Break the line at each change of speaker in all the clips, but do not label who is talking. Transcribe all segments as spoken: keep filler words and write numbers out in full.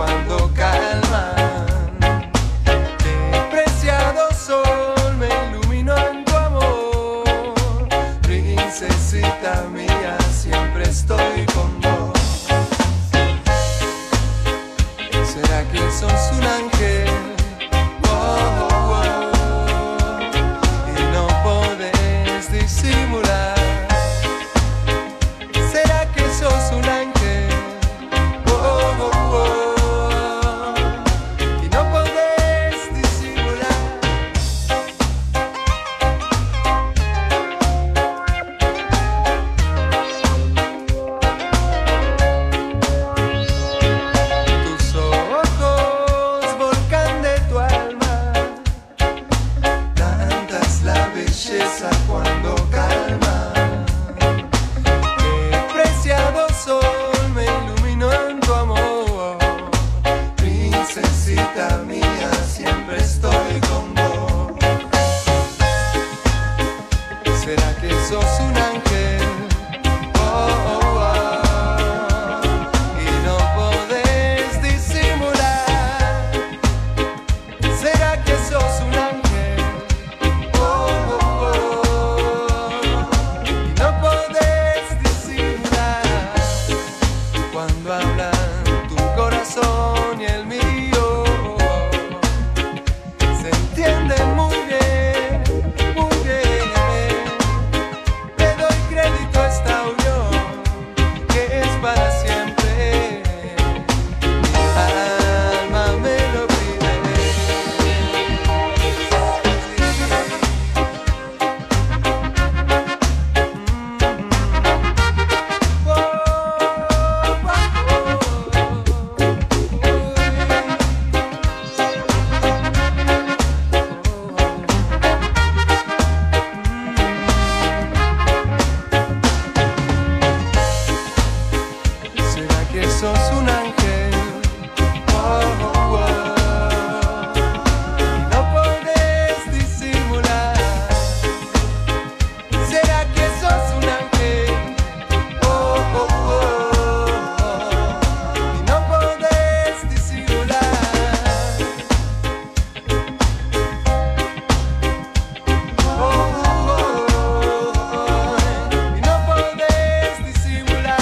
cuando calman. Qué preciado sol me iluminó en tu amor, princesita mía, siempre estoy con vos. ¿Será que sos un ángel? Oh, oh, oh, y no podés disimular. ¿Será que sos un ángel? Oh, oh, oh, y no podés disimular. Tus ojos, volcán de tu alma, tanta es la belleza cuando calma. Qué preciado sol me iluminó en tu amor, princesita mía, siempre estoy con vos. ¿Será que sos un ángel? Oh, oh, oh, y no podés disimular. ¿Será que sos un ángel? Oh, oh, oh, y no podés disimular. Cuando hablan tu corazón y el mío, se entienden muy bien, muy bien. Le doy crédito a esta unión que es para siempre. Mi alma me lo pide. Oh, oh, ¿será que sos un ángel? Oh, oh, oh, y no podés disimular. ¿Será que sos un ángel? Oh, oh, oh, y no podés disimular. Oh, oh, oh, y no podés disimular.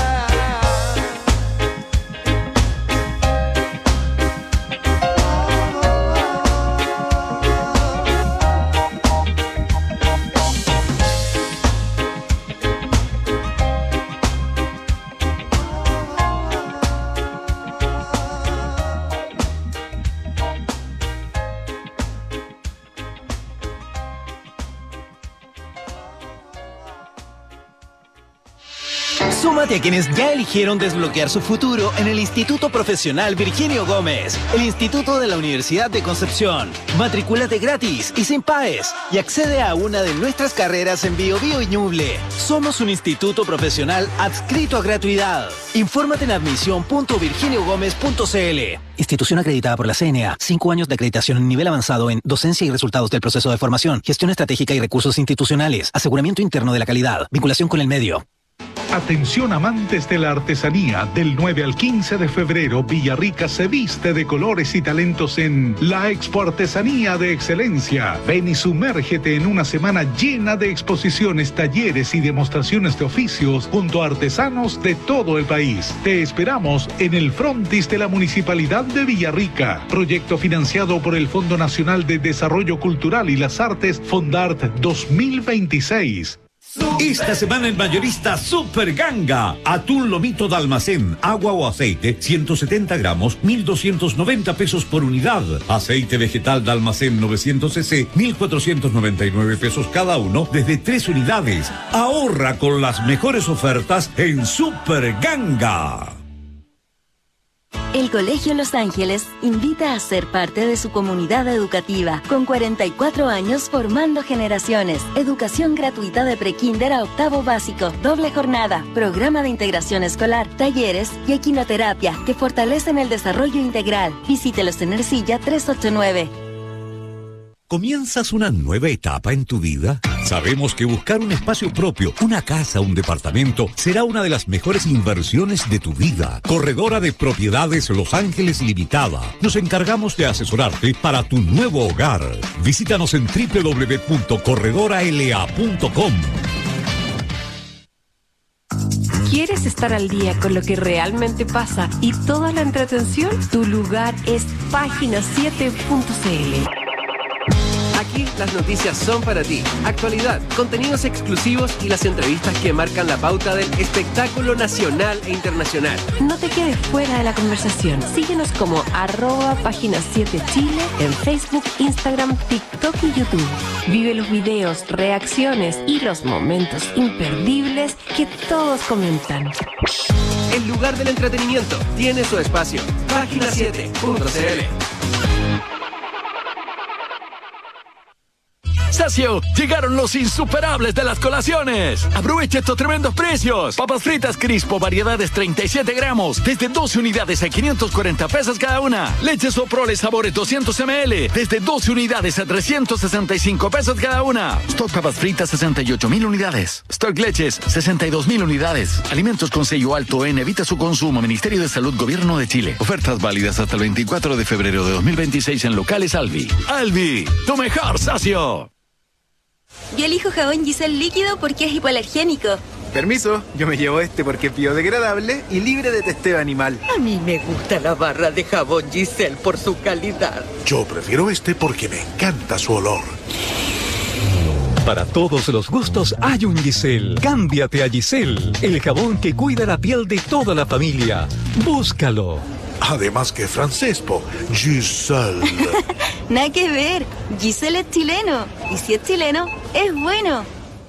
Súmate a quienes ya eligieron desbloquear su futuro en el Instituto Profesional Virginio Gómez, el Instituto de la Universidad de Concepción. Matricúlate gratis y sin paes y accede a una de nuestras carreras en Bio Bio y Ñuble. Somos un instituto profesional adscrito a gratuidad. Infórmate en admisión punto virginio gómez punto c l. Institución acreditada por la C N A. Cinco años de acreditación en nivel avanzado en docencia y resultados del proceso de formación, gestión estratégica y recursos institucionales, aseguramiento interno de la calidad, vinculación con el medio.
Atención amantes de la artesanía, del nueve al quince de febrero, Villarrica se viste de colores y talentos en la Expo Artesanía de Excelencia. Ven y sumérgete en una semana llena de exposiciones, talleres y demostraciones de oficios junto a artesanos de todo el país. Te esperamos en el frontis de la Municipalidad de Villarrica. Proyecto financiado por el Fondo Nacional de Desarrollo Cultural y las Artes, Fondart dos mil veintiséis.
Esta semana en Mayorista Super Ganga. Atún lomito de almacén, agua o aceite, ciento setenta gramos, mil doscientos noventa pesos por unidad. Aceite vegetal de almacén novecientos centilitros, mil cuatrocientos noventa y nueve pesos cada uno, desde tres unidades. Ahorra con las mejores ofertas en Super Ganga.
El Colegio Los Ángeles invita a ser parte de su comunidad educativa, con cuarenta y cuatro años formando generaciones. Educación gratuita de prekinder a octavo básico, doble jornada, programa de integración escolar, talleres y equinoterapia que fortalecen el desarrollo integral. Visítelos en Ercilla trescientos ochenta y nueve.
¿Comienzas una nueva etapa en tu vida? Sabemos que buscar un espacio propio, una casa, un departamento, será una de las mejores inversiones de tu vida. Corredora de Propiedades Los Ángeles Limitada. Nos encargamos de asesorarte para tu nuevo hogar. Visítanos en doble u doble u doble u punto corredora l a punto com.
¿Quieres estar al día con lo que realmente pasa y toda la entretención? Tu lugar es página siete punto c l.
Aquí las noticias son para ti. Actualidad, contenidos exclusivos y las entrevistas que marcan la pauta del espectáculo nacional e internacional.
No te quedes fuera de la conversación. Síguenos como arroba página siete Chile en Facebook, Instagram, TikTok y YouTube. Vive los videos, reacciones y los momentos imperdibles que todos comentan.
El lugar del entretenimiento tiene su espacio. página siete punto c l.
Sacio, llegaron los insuperables de las colaciones. Aprovecha estos tremendos precios. Papas fritas Crispo, variedades treinta y siete gramos, desde doce unidades a quinientos cuarenta pesos cada una. Leche Soprole sabores doscientos mililitros, desde doce unidades a trescientos sesenta y cinco pesos cada una. Stock papas fritas sesenta y ocho mil unidades. Stock leches sesenta y dos mil unidades. Alimentos con sello alto en evita su consumo. Ministerio de Salud, Gobierno de Chile. Ofertas válidas hasta el veinticuatro de febrero de dos mil veintiséis en locales Alvi. Alvi, tu mejor socio.
Yo elijo jabón Giselle líquido porque es hipoalergénico.
Permiso, yo me llevo este porque es biodegradable y libre de testeo animal.
A mí me gusta la barra de jabón Giselle por su calidad.
Yo prefiero este porque me encanta su olor.
Para todos los gustos hay un Giselle. Cámbiate a Giselle, el jabón que cuida la piel de toda la familia. Búscalo.
Además que francés, po. Giselle.
Nada que ver. Giselle es chileno. Y si es chileno, es bueno.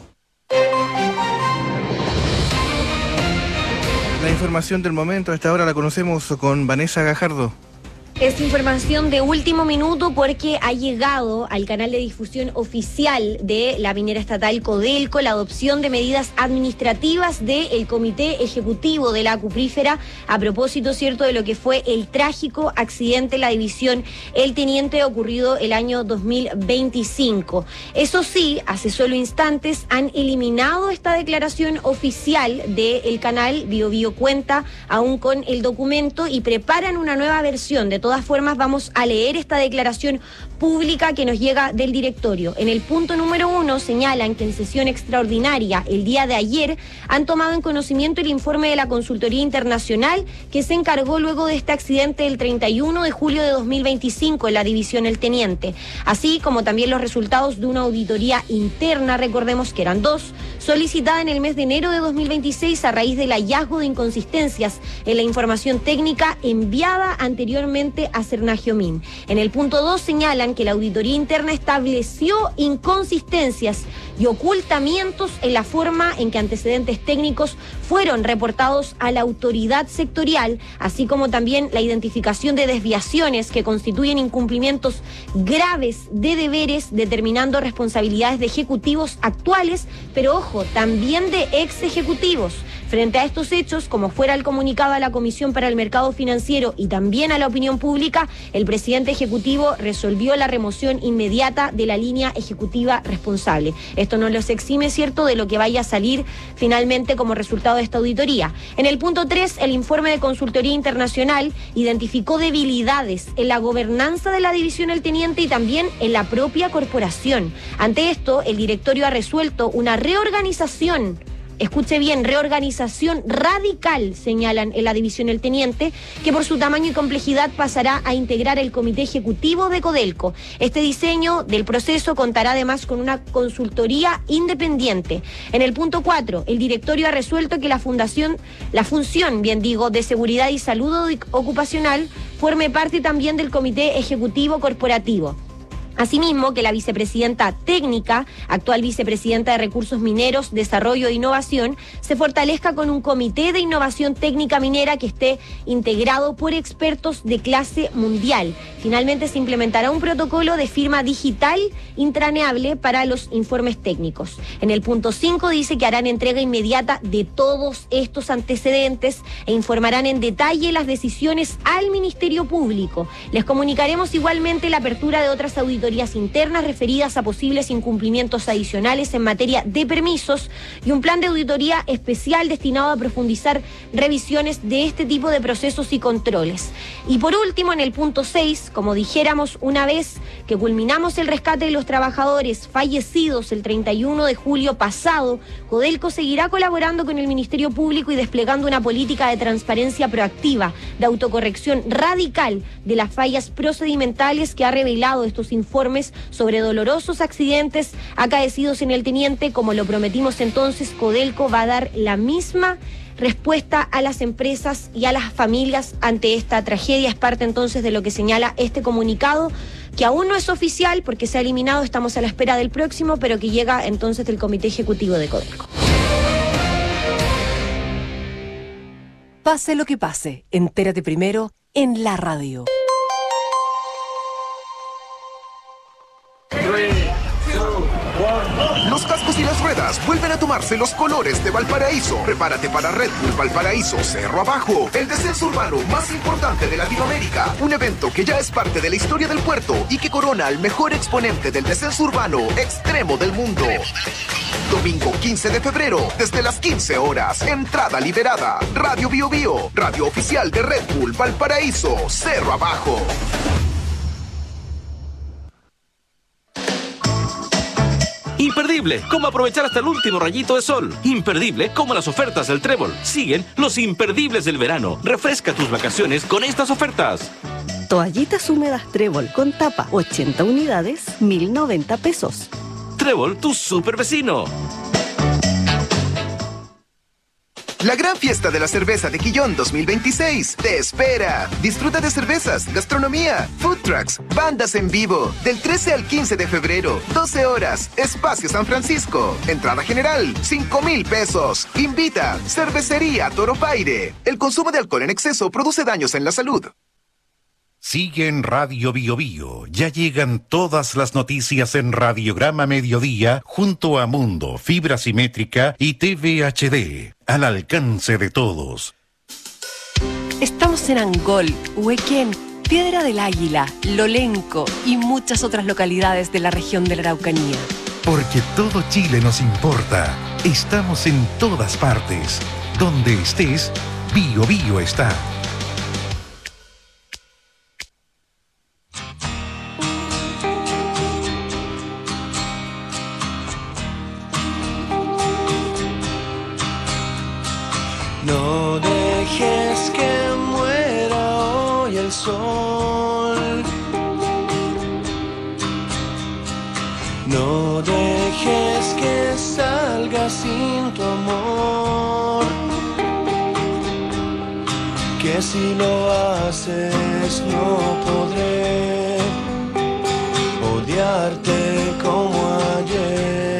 La información del momento, a esta hora la conocemos con Vanessa Gajardo.
Es información de último minuto porque ha llegado al canal de difusión oficial de la minera estatal Codelco la adopción de medidas administrativas del Comité Ejecutivo de la Acuífera a propósito, cierto, de lo que fue el trágico accidente en la división El Teniente ocurrido el año dos mil veinticinco. Eso sí, hace solo instantes han eliminado esta declaración oficial del canal. Bio Bio cuenta aún con el documento y preparan una nueva versión. De De todas formas, vamos a leer esta declaración pública que nos llega del directorio. En el punto número uno señalan que en sesión extraordinaria el día de ayer han tomado en conocimiento el informe de la Consultoría Internacional que se encargó luego de este accidente del treinta y uno de julio de dos mil veinticinco en la división El Teniente, así como también los resultados de una auditoría interna, recordemos que eran dos, solicitada en el mes de enero de dos mil veintiséis a raíz del hallazgo de inconsistencias en la información técnica enviada anteriormente a Cernagiomín. En el punto dos señalan que la auditoría interna estableció inconsistencias y ocultamientos en la forma en que antecedentes técnicos fueron reportados a la autoridad sectorial, así como también la identificación de desviaciones que constituyen incumplimientos graves de deberes, determinando responsabilidades de ejecutivos actuales, pero ojo, también de ex ejecutivos. Frente a estos hechos, como fuera el comunicado a la Comisión para el Mercado Financiero y también a la opinión pública, el presidente ejecutivo resolvió la remoción inmediata de la línea ejecutiva responsable. Esto no los exime, ¿cierto?, de lo que vaya a salir finalmente como resultado de esta auditoría. En el punto tres, el informe de Consultoría Internacional identificó debilidades en la gobernanza de la división El Teniente y también en la propia corporación. Ante esto, el directorio ha resuelto una reorganización. Escuche bien, reorganización radical, señalan en la división El Teniente, que por su tamaño y complejidad pasará a integrar el Comité Ejecutivo de Codelco. Este diseño del proceso contará además con una consultoría independiente. En el punto cuatro, el directorio ha resuelto que la fundación, la función, bien digo, de seguridad y salud ocupacional forme parte también del Comité Ejecutivo Corporativo. Asimismo, que la vicepresidenta técnica, actual vicepresidenta de Recursos Mineros, Desarrollo e Innovación, se fortalezca con un comité de innovación técnica minera que esté integrado por expertos de clase mundial. Finalmente, se implementará un protocolo de firma digital intraneable para los informes técnicos. En el punto cinco dice que harán entrega inmediata de todos estos antecedentes e informarán en detalle las decisiones al Ministerio Público. Les comunicaremos igualmente la apertura de otras auditorías auditorías internas referidas a posibles incumplimientos adicionales en materia de permisos y un plan de auditoría especial destinado a profundizar revisiones de este tipo de procesos y controles. Y por último, en el punto seis, como dijéramos, una vez que culminamos el rescate de los trabajadores fallecidos el treinta y uno de julio pasado, Codelco seguirá colaborando con el Ministerio Público y desplegando una política de transparencia proactiva, de autocorrección radical de las fallas procedimentales que ha revelado estos informes sobre dolorosos accidentes acaecidos en el Teniente. Como lo prometimos entonces, Codelco va a dar la misma respuesta a las empresas y a las familias ante esta tragedia. Es parte entonces de lo que señala este comunicado, que aún no es oficial porque se ha eliminado, estamos a la espera del próximo, pero que llega entonces del Comité Ejecutivo de Codelco.
Pase lo que pase, entérate primero en la radio.
Los cascos y las ruedas vuelven a tomarse los colores de Valparaíso. Prepárate para Red Bull Valparaíso Cerro Abajo, el descenso urbano más importante de Latinoamérica. Un evento que ya es parte de la historia del puerto y que corona al mejor exponente del descenso urbano extremo del mundo. Domingo quince de febrero, desde las quince horas. Entrada liberada. Radio Bio Bio, radio oficial de Red Bull Valparaíso Cerro Abajo.
Imperdible, cómo aprovechar hasta el último rayito de sol. Imperdible, como las ofertas del Trébol. Siguen los imperdibles del verano. Refresca tus vacaciones con estas ofertas.
Toallitas húmedas Trébol con tapa, ochenta unidades, mil noventa pesos.
Trébol, tu super vecino.
La gran fiesta de la cerveza de Quillón dos mil veintiséis te espera. Disfruta de cervezas, gastronomía, food trucks, bandas en vivo. Del trece al quince de febrero, doce horas, Espacio San Francisco. Entrada general, cinco mil pesos. Invita, Cervecería Toropaire. El consumo de alcohol en exceso produce daños en la salud.
Sigue en Radio Bio Bio. Ya llegan todas las noticias en Radiograma Mediodía junto a Mundo, Fibra Simétrica y T V H D. Al alcance de todos.
Estamos en Angol, Huequén, Piedra del Águila, Lolenco y muchas otras localidades de la región de la Araucanía.
Porque todo Chile nos importa. Estamos en todas partes. Donde estés, Bio Bio está.
No dejes que muera hoy el sol. No dejes que salga sin tu amor. Que si lo haces no podré odiarte como ayer.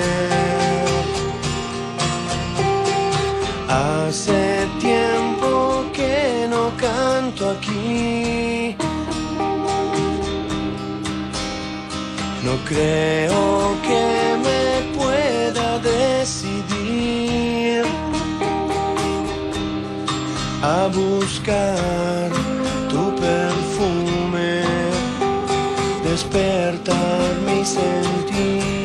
Hace tiempo que no canto aquí. No creo que me pueda decidir a buscar tu perfume, despertar mi sentir.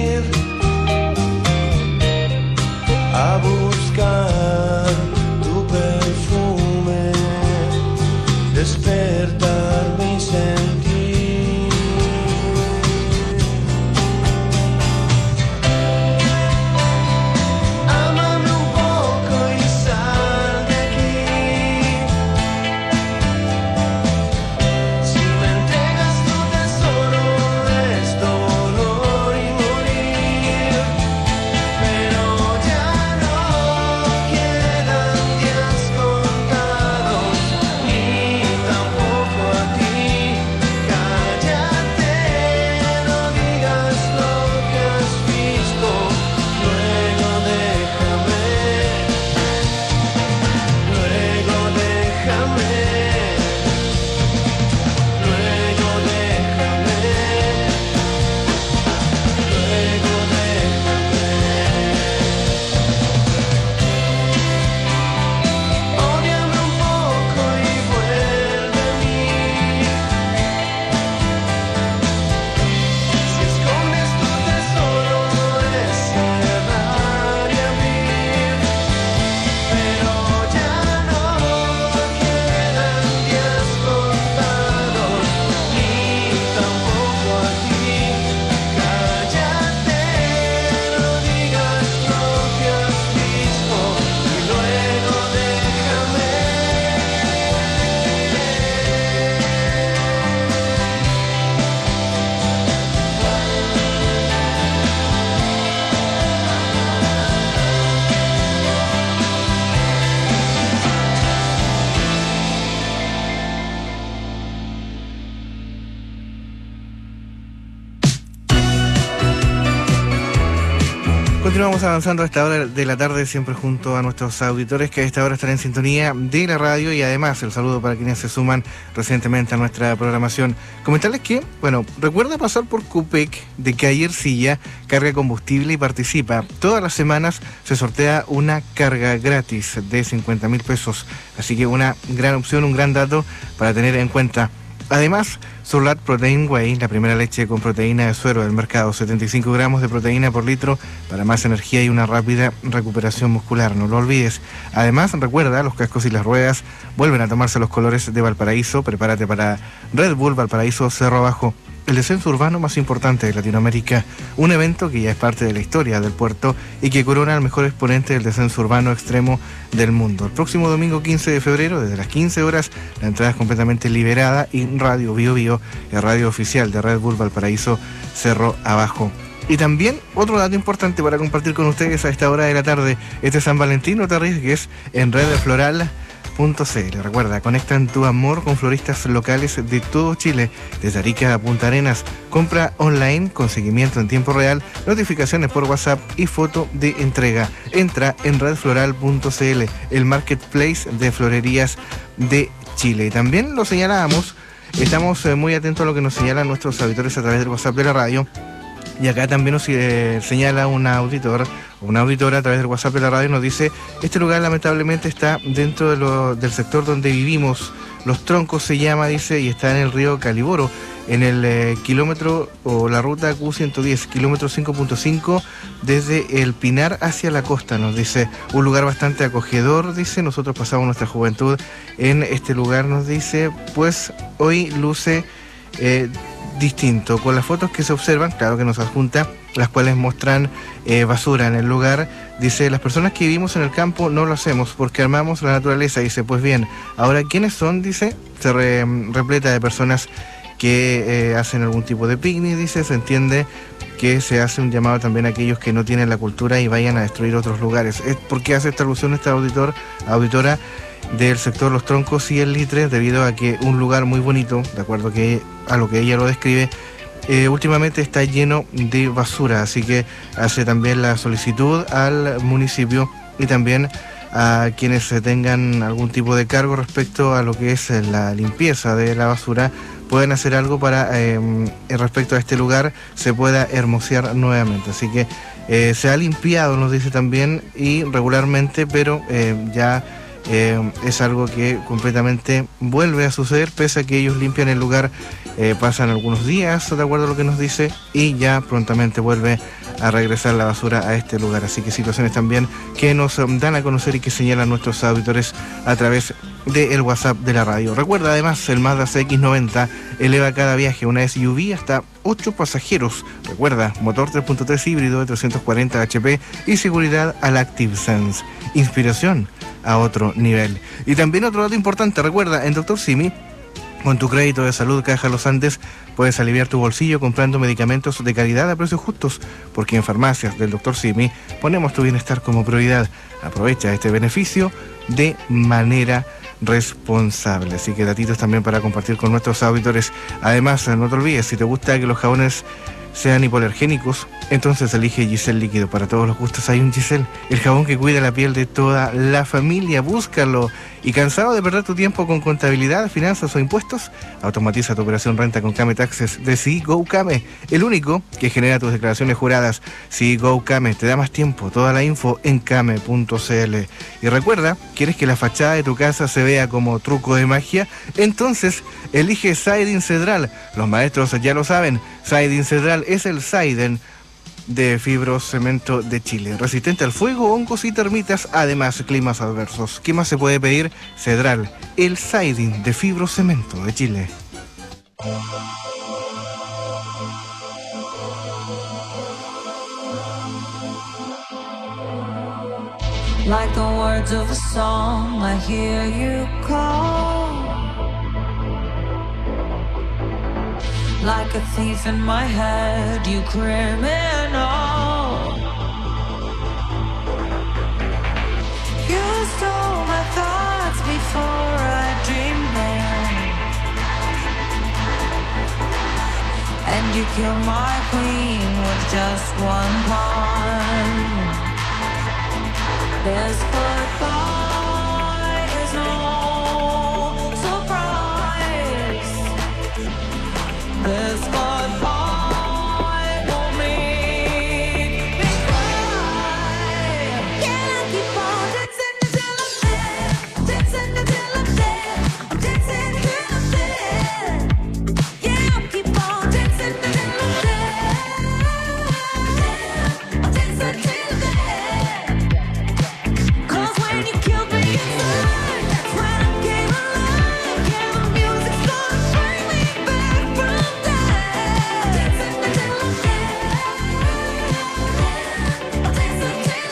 A buscar tu perfume, despertar mi sentir. Ámame un poco y sal de aquí. Si me entregas tu tesoro es dolor y morir, pero ya no quedan días contados, ni tampoco a ti. Cállate, no digas lo que has visto, luego déjame, luego déjame, luego déjame, luego déjame. Ódiame un poco y vuelve a mí. Si escondes tu tesoro es cerrar y abrir, pero ya no quedan días contados, ni tampoco a ti. Cállate, no digas lo que has visto y luego déjame.
Continuamos avanzando a esta hora de la tarde, siempre junto a nuestros auditores que a esta hora están en sintonía de la radio, y además el saludo para quienes se suman recientemente a nuestra programación. Comentarles que, bueno, recuerda pasar por Cupec de Cayer Silla, carga combustible y participa. Todas las semanas se sortea una carga gratis de cincuenta mil pesos, así que una gran opción, un gran dato para tener en cuenta. Además, Surlat Protein Whey, la primera leche con proteína de suero del mercado, setenta y cinco gramos de proteína por litro para más energía y una rápida recuperación muscular, no lo olvides. Además, recuerda, los cascos y las ruedas vuelven a tomarse los colores de Valparaíso. Prepárate para Red Bull Valparaíso Cerro Abajo, el descenso urbano más importante de Latinoamérica, un evento que ya es parte de la historia del puerto y que corona al mejor exponente del descenso urbano extremo del mundo. El próximo domingo quince de febrero, desde las quince horas, la entrada es completamente liberada y Radio Bio Bio, el radio oficial de Red Bull Valparaíso Cerro Abajo. Y también otro dato importante para compartir con ustedes a esta hora de la tarde: este San Valentín no te arriesgues en Red Floral punto c l. Recuerda, conectan tu amor con floristas locales de todo Chile, desde Arica a Punta Arenas. Compra online con seguimiento en tiempo real, notificaciones por WhatsApp y foto de entrega. Entra en red floral punto c l, el marketplace de florerías de Chile. Y también lo señalábamos, estamos eh, muy atentos a lo que nos señalan nuestros auditores a través del WhatsApp de la radio. Y acá también nos eh, señala un auditor, una auditora a través del WhatsApp de la radio, nos dice: este lugar lamentablemente está dentro de lo, del sector donde vivimos. Los Troncos se llama, dice, y está en el río Caliboro, en el eh, kilómetro o la ruta Q ciento diez, kilómetro cinco punto cinco, desde el Pinar hacia la costa, nos dice. Un lugar bastante acogedor, dice. Nosotros pasamos nuestra juventud en este lugar, nos dice. Pues hoy luce eh, distinto, con las fotos que se observan, claro que nos adjunta, las cuales muestran eh, basura en el lugar. Dice: las personas que vivimos en el campo no lo hacemos porque amamos la naturaleza. Dice: pues bien, ahora ¿quiénes son? Dice, se re, repleta de personas que eh, hacen algún tipo de picnic, dice. Se entiende que se hace un llamado también a aquellos que no tienen la cultura y vayan a destruir otros lugares. ¿Por qué hace esta alusión esta auditor, auditora del sector Los Troncos y el Litre? Debido a que un lugar muy bonito, de acuerdo que a lo que ella lo describe, eh, últimamente está lleno de basura, así que hace también la solicitud al municipio y también a quienes tengan algún tipo de cargo respecto a lo que es la limpieza de la basura, pueden hacer algo para eh, respecto a este lugar se pueda hermosear nuevamente. Así que eh, se ha limpiado, nos dice también, y regularmente, pero eh, ya Eh, es algo que completamente vuelve a suceder, pese a que ellos limpian el lugar, eh, pasan algunos días, de acuerdo a lo que nos dice, y ya prontamente vuelve a regresar la basura a este lugar. Así que situaciones también que nos dan a conocer y que señalan nuestros auditores a través del WhatsApp de la radio. Recuerda además, el Mazda C X noventa eleva cada viaje una S U V hasta ocho pasajeros. Recuerda, motor tres punto tres híbrido de trescientos cuarenta H P y seguridad al ActiveSense. Inspiración a otro nivel. Y también otro dato importante, recuerda, en Doctor Simi, con tu crédito de salud Caja Los Andes, puedes aliviar tu bolsillo comprando medicamentos de calidad a precios justos, porque en farmacias del Doctor Simi ponemos tu bienestar como prioridad. Aprovecha este beneficio de manera responsable. Así que datitos también para compartir con nuestros auditores. Además, no te olvides, si te gusta que los jabones sean hipoalergénicos, entonces elige Giselle Líquido. Para todos los gustos hay un Giselle, el jabón que cuida la piel de toda la familia. Búscalo. ¿Y cansado de perder tu tiempo con contabilidad, finanzas o impuestos? Automatiza tu operación renta con Came Taxes de CeGo Came, el único que genera tus declaraciones juradas. CeGo Came te da más tiempo. Toda la info en came punto cl. Y recuerda, ¿quieres que la fachada de tu casa se vea como truco de magia? Entonces elige Siding Cedral. Los maestros ya lo saben, Siding Cedral es el Siding de fibrocemento de Chile, resistente al fuego, hongos y termitas, además climas adversos. ¿Qué más se puede pedir? Cedral, el siding de fibrocemento de Chile.
Like the words of a song, I hear you call. Like a thief in my head, you criminal. You stole my thoughts before I dreamed them, and you killed my queen with just one pawn. This goodbye is no surprise. This goodbye won't make me cry. Can I keep on dancing until I'm dead? Dancing until I'm dead. I'm dancing till I'm dead. Yeah, I'll keep on dancing until I'm dead. I'm dancing till I'm dead. 'Cause when you killed me inside, that's when I came alive. Yeah, the music's gonna bring me back from death. Dancing until I'm dead. I'm dancing till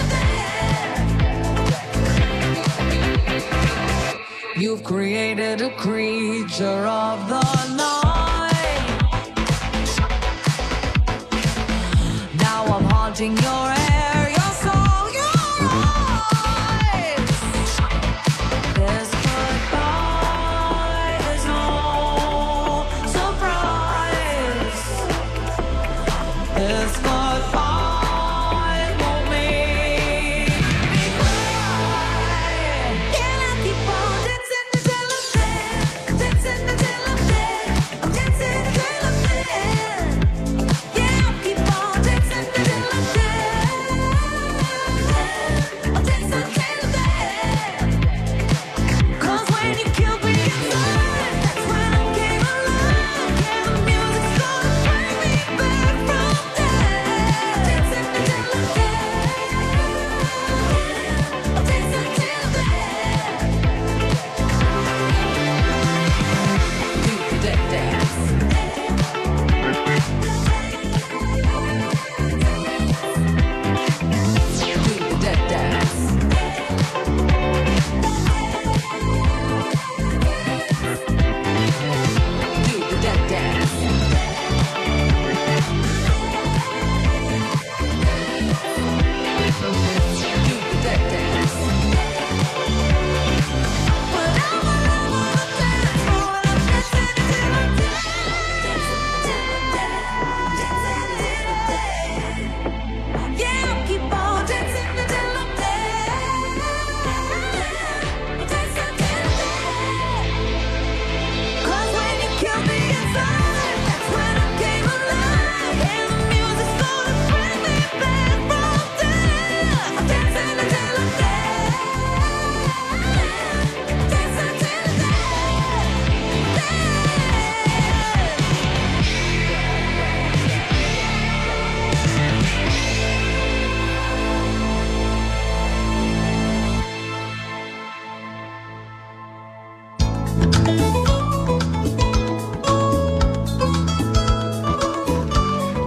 I'm dead. You've created a creature of the night. Now I'm haunting your hair, your soul, your eyes. This goodbye is no surprise. This goodbye won't make me cry. Can I keep on dancing until I'm dead? Dancing until I'm dead.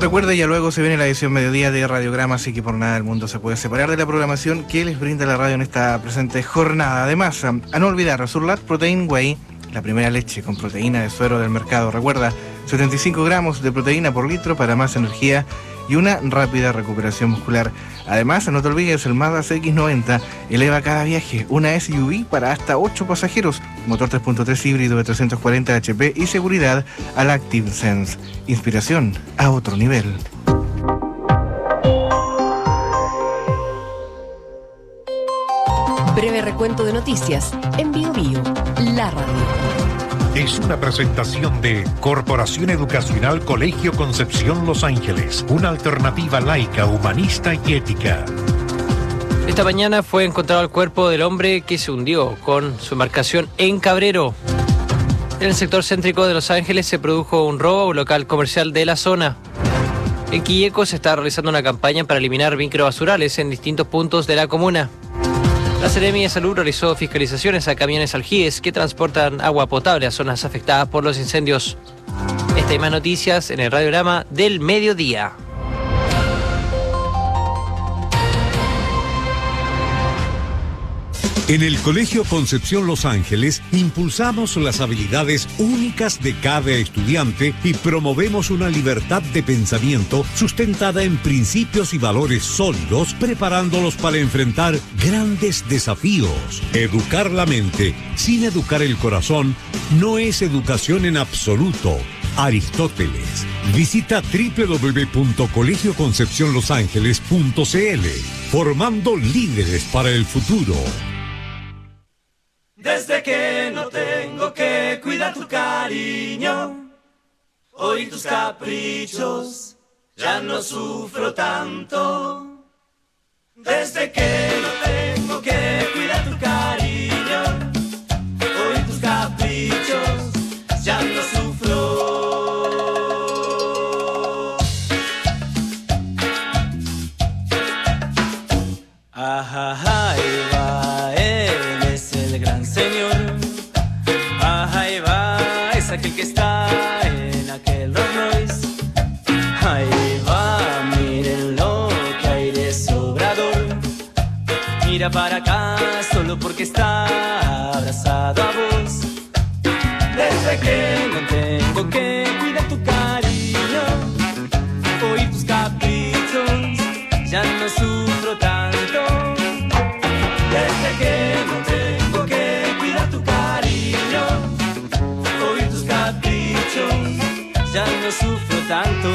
Recuerda, ya luego se viene la edición mediodía de Radiograma, así que por nada del mundo se puede separar de la programación que les brinda la radio en esta presente jornada. Además, a no olvidar, Surlat Protein Whey, la primera leche con proteína de suero del mercado. Recuerda, setenta y cinco gramos de proteína por litro para más energía y una rápida recuperación muscular. Además, no te olvides, el Mazda C X noventa eleva cada viaje, una S U V para hasta ocho pasajeros, motor tres punto tres híbrido de trescientos cuarenta H P y seguridad al Active Sense. Inspiración a otro nivel.
Breve recuento de noticias en Bio Bio, la radio.
Es una presentación de Corporación Educacional Colegio Concepción Los Ángeles, una alternativa laica, humanista y ética.
Esta mañana fue encontrado el cuerpo del hombre que se hundió con su embarcación en Cabrero. En el sector céntrico de Los Ángeles se produjo un robo a un local comercial de la zona. En Quilleco se está realizando una campaña para eliminar microbasurales en distintos puntos de la comuna. La Seremi de Salud realizó fiscalizaciones a camiones aljíes que transportan agua potable a zonas afectadas por los incendios. Esta y más noticias en el Radiograma del Mediodía.
En el Colegio Concepción Los Ángeles impulsamos las habilidades únicas de cada estudiante y promovemos una libertad de pensamiento sustentada en principios y valores sólidos, preparándolos para enfrentar grandes desafíos. Educar la mente sin educar el corazón no es educación en absoluto. Aristóteles. Visita doble u doble u doble u punto colegio concepción los ángeles punto c l, formando líderes para el futuro.
Desde que no tengo que cuidar tu cariño, oír tus caprichos, ya no sufro tanto. Desde que no tengo que cuidar tu cariño, oír tus caprichos, ya no sufro. Ajá, ahí va, él es el gran señor. Ajá, ahí va, es aquel que está en aquel Rolls Royce. Ahí va, mírenlo, que aire sobrador. Mira para acá, solo porque está abrazado a vos. Desde que no tengo que cuidar tu cariño, oír tus caprichos, ya no sufro tanto. Desde que no tengo que cuidar tu cariño, oír tus caprichos, ya no sufro tanto.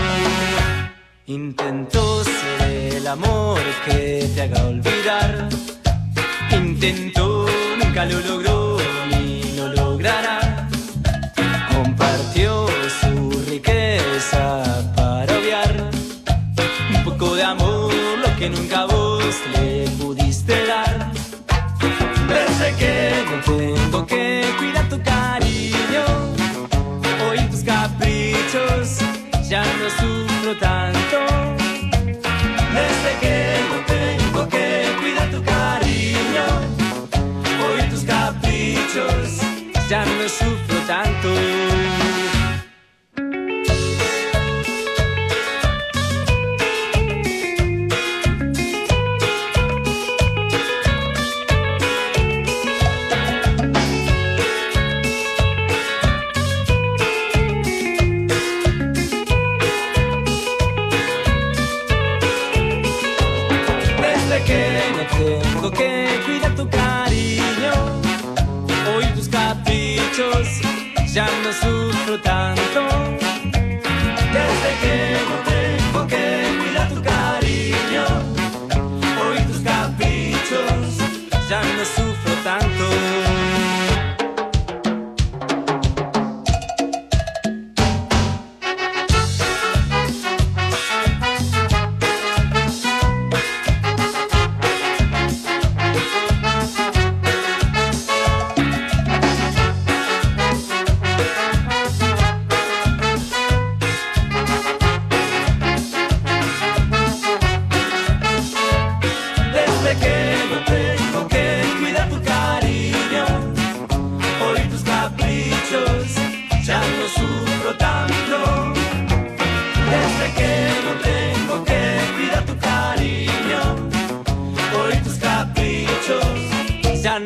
Intento ser el amor que te haga olvidar. Intento, nunca lo logró ni lo logrará. Compartió su riqueza para obviar un poco de amor, lo que nunca vos le pudiste dar. Desde que no tengo que cuidar tu cariño, oír tus caprichos, ya no sufro tanto. Desde que no tengo que cuidar tu cariño, oír tus caprichos, ya no sufro tanto. Tengo que cuidar tu cariño, oír tus caprichos, ya no sufro tanto. Desde que no tengo que cuidar tu cariño, oír tus caprichos, ya no sufro tanto.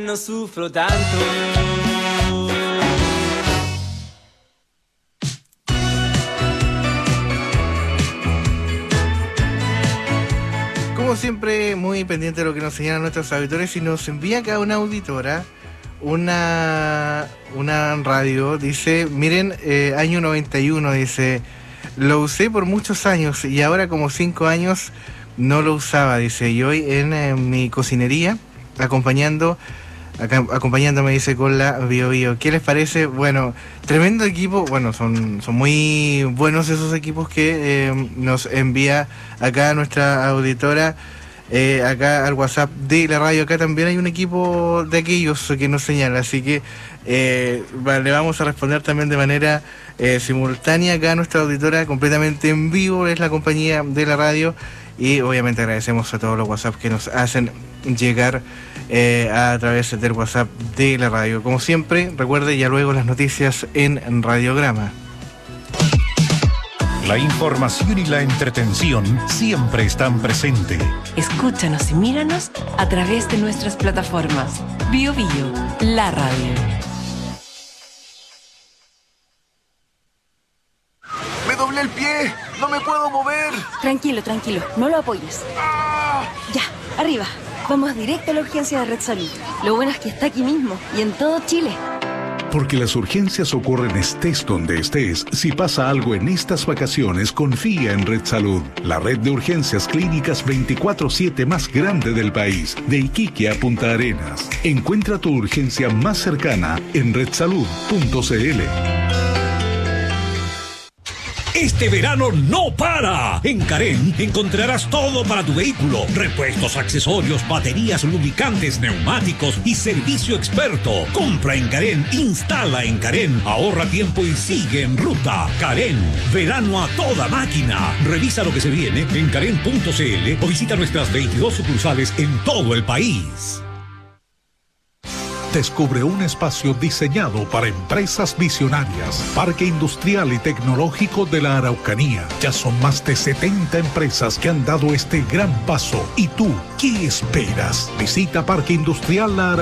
no sufro tanto.
Como siempre, muy pendiente de lo que nos señalan nuestros auditores y nos envía acá una auditora una, una radio. Dice, miren, eh, año noventa y uno, dice, lo usé por muchos años y ahora como cinco años no lo usaba, dice, y hoy en eh, mi cocinería, acompañando, acá, acompañándome, dice, con la Bio Bio. ¿Qué les parece? Bueno, tremendo equipo, bueno, son, son muy buenos esos equipos que eh, nos envía acá nuestra auditora, eh, acá al WhatsApp de la radio. Acá también hay un equipo de aquellos que nos señala, así que eh, va- le vamos a responder también de manera eh, simultánea acá a nuestra auditora, completamente en vivo, es la compañía de la radio. Y obviamente agradecemos a todos los WhatsApp que nos hacen llegar eh, a través del WhatsApp de la radio. Como siempre, recuerde ya luego las noticias en Radiograma.
La información y la entretención siempre están presentes.
Escúchanos y míranos a través de nuestras plataformas. Bio Bio, la radio.
¡Me doblé el pie! ¡No me puedo mover!
Tranquilo, tranquilo, no lo apoyes. Ya, arriba. Vamos directo a la urgencia de Red Salud. Lo bueno es que está aquí mismo y en todo Chile.
Porque las urgencias ocurren estés donde estés. Si pasa algo en estas vacaciones, confía en Red Salud, la red de urgencias clínicas veinticuatro siete más grande del país, de Iquique a Punta Arenas. Encuentra tu urgencia más cercana en red salud punto c l.
Este verano no para. En Carén encontrarás todo para tu vehículo. Repuestos, accesorios, baterías, lubricantes, neumáticos y servicio experto. Compra en Carén, instala en Carén, ahorra tiempo y sigue en ruta. Carén, verano a toda máquina. Revisa lo que se viene en carén punto c l o visita nuestras veintidós sucursales en todo el país.
Descubre un espacio diseñado para empresas visionarias. Parque Industrial y Tecnológico de la Araucanía. Ya son más de setenta empresas que han dado este gran paso. ¿Y tú qué esperas? Visita Parque Industrial La Araucanía